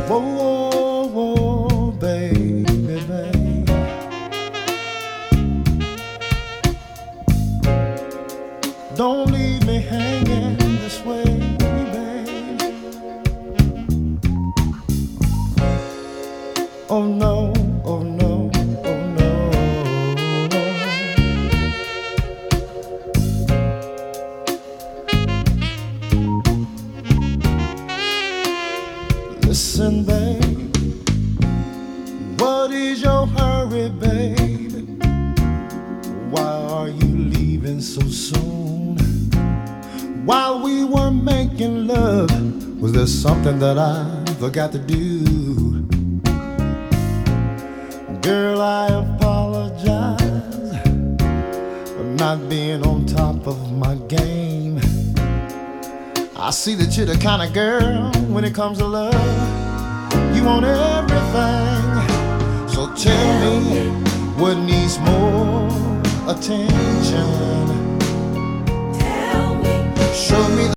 Whoa, whoa, baby, baby. Don't leave me hanging this way, baby. Oh no, oh no, oh no. Listen, babe, what is your hurry, baby? Why are you leaving so soon? While we were making love, was there something that I forgot to do? Girl, I apologize for not being on top of my game. I see that you're the kind of girl, when it comes to love, you want everything. So tell me what needs more attention.